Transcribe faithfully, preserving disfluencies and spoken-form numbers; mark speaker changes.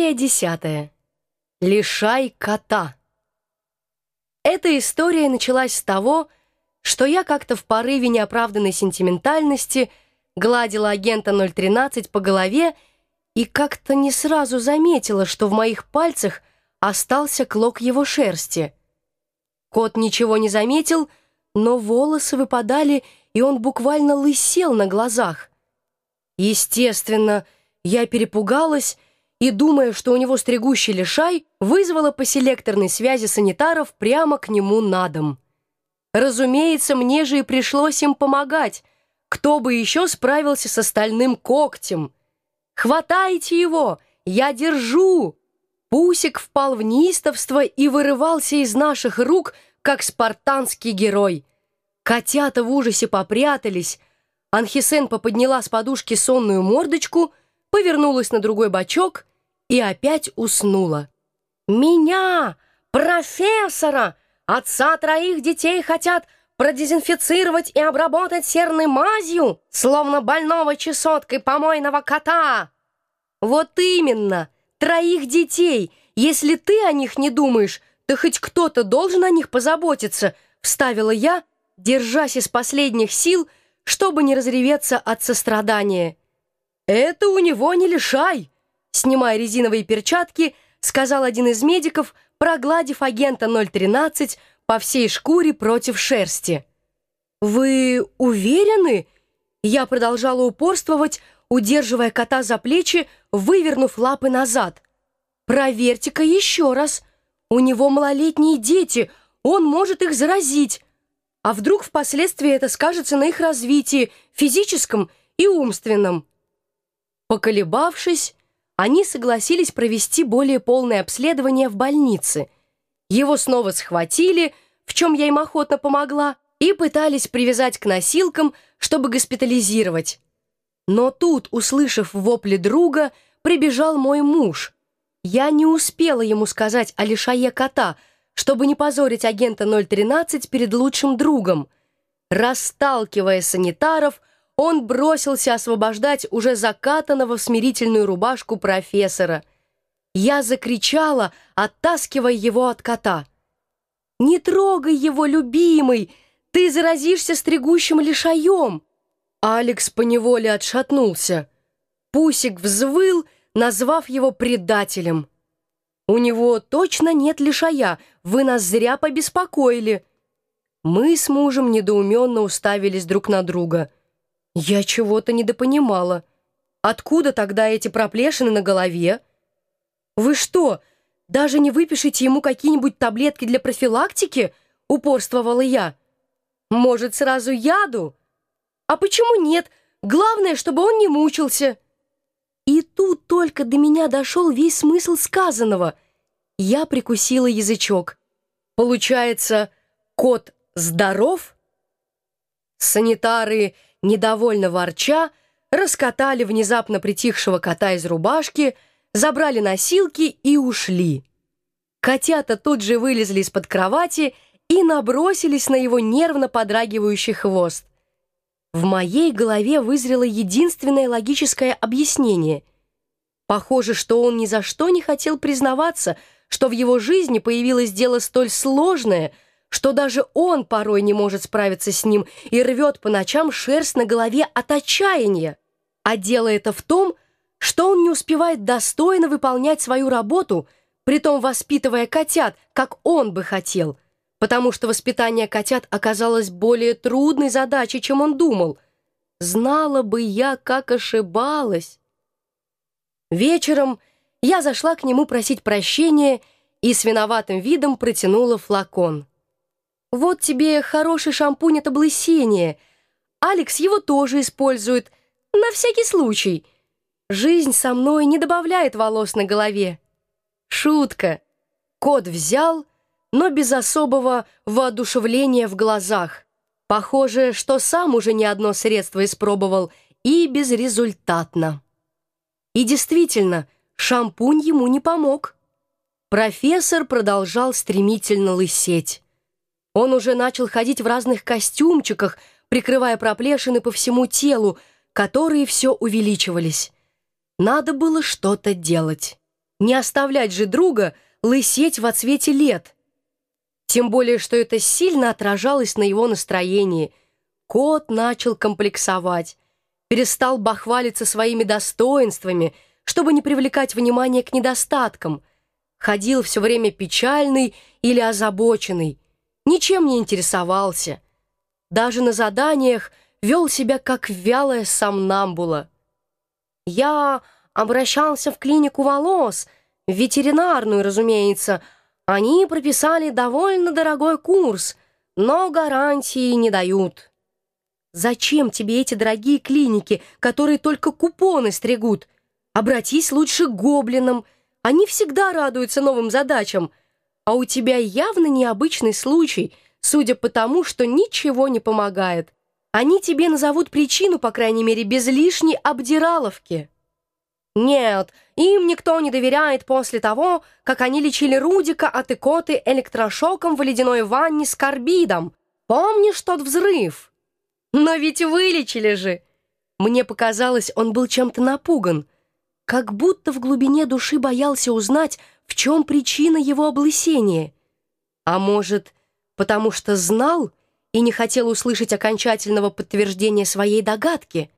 Speaker 1: Серия десятая. Лишай кота. Эта история началась с того, что я как-то в порыве неоправданной сентиментальности гладила агента ноль тринадцать по голове и как-то не сразу заметила, что в моих пальцах остался клок его шерсти. Кот ничего не заметил, но волосы выпадали, и он буквально лысел на глазах. Естественно, я перепугалась и, думая, что у него стригущий лишай, вызвала по селекторной связи санитаров прямо к нему на дом. Разумеется, мне же и пришлось им помогать. Кто бы еще справился с остальным когтем? «Хватайте его! Я держу!» Пусик впал в неистовство и вырывался из наших рук, как спартанский герой. Котята в ужасе попрятались. Анхисен поподняла с подушки сонную мордочку, повернулась на другой бочок и опять уснула. «Меня, профессора, отца троих детей, хотят продезинфицировать и обработать серной мазью, словно больного чесоткой помойного кота!» «Вот именно, троих детей! Если ты о них не думаешь, то хоть кто-то должен о них позаботиться», — вставила я, держась из последних сил, чтобы не разреветься от сострадания. «Это у него не лишай», — снимая резиновые перчатки, сказал один из медиков, прогладив агента ноль тринадцать по всей шкуре против шерсти. «Вы уверены?» Я продолжала упорствовать, удерживая кота за плечи, вывернув лапы назад. «Проверьте-ка еще раз. У него малолетние дети, он может их заразить. А вдруг впоследствии это скажется на их развитии, физическом и умственном?» Поколебавшись, они согласились провести более полное обследование в больнице. Его снова схватили, в чем я им охотно помогла, и пытались привязать к носилкам, чтобы госпитализировать. Но тут, услышав вопли друга, прибежал мой муж. Я не успела ему сказать о лишае кота, чтобы не позорить агента ноль тринадцать перед лучшим другом. Расталкивая санитаров, он бросился освобождать уже закатанного в смирительную рубашку профессора. Я закричала, оттаскивая его от кота. «Не трогай его, любимый! Ты заразишься стригущим лишаем!» Алекс поневоле отшатнулся. Пусик взвыл, назвав его предателем. «У него точно нет лишая, вы нас зря побеспокоили». Мы с мужем недоуменно уставились друг на друга. Я чего-то недопонимала. Откуда тогда эти проплешины на голове? «Вы что, даже не выпишете ему какие-нибудь таблетки для профилактики?» — упорствовала я. «Может, сразу яду? А почему нет? Главное, чтобы он не мучился». И тут только до меня дошел весь смысл сказанного. Я прикусила язычок. Получается, кот здоров? Санитары, недовольно ворча, раскатали внезапно притихшего кота из рубашки, забрали носилки и ушли. Котята тут же вылезли из-под кровати и набросились на его нервно подрагивающий хвост. В моей голове вызрело единственное логическое объяснение. Похоже, что он ни за что не хотел признаваться, что в его жизни появилось дело столь сложное, что даже он порой не может справиться с ним и рвет по ночам шерсть на голове от отчаяния. А дело это в том, что он не успевает достойно выполнять свою работу, притом воспитывая котят, как он бы хотел, потому что воспитание котят оказалось более трудной задачей, чем он думал. Знала бы я, как ошибалась. Вечером я зашла к нему просить прощения и с виноватым видом протянула флакон. «Вот тебе хороший шампунь от облысения. Алекс его тоже использует, на всякий случай. Жизнь со мной не добавляет волос на голове». Шутка. Кот взял, но без особого воодушевления в глазах. Похоже, что сам уже не одно средство испробовал, и безрезультатно. И действительно, шампунь ему не помог. Профессор продолжал стремительно лысеть. Он уже начал ходить в разных костюмчиках, прикрывая проплешины по всему телу, которые все увеличивались. Надо было что-то делать. Не оставлять же друга лысеть во цвете лет. Тем более, что это сильно отражалось на его настроении. Кот начал комплексовать, перестал бахвалиться своими достоинствами, чтобы не привлекать внимание к недостаткам. Ходил все время печальный или озабоченный, ничем не интересовался. Даже на заданиях вел себя как вялая сомнамбула. Я обращался в клинику волос, в ветеринарную, разумеется. Они прописали довольно дорогой курс, но гарантии не дают. Зачем тебе эти дорогие клиники, которые только купоны стригут? Обратись лучше к гоблинам. Они всегда радуются новым задачам. А у тебя явно необычный случай, судя по тому, что ничего не помогает. Они тебе назовут причину, по крайней мере, без лишней обдираловки. Нет, им никто не доверяет после того, как они лечили Рудика от икоты электрошоком в ледяной ванне с карбидом. Помнишь тот взрыв? Но ведь вылечили же. Мне показалось, он был чем-то напуган, как будто в глубине души боялся узнать, в чем причина его облысения. А может, потому что знал и не хотел услышать окончательного подтверждения своей догадки?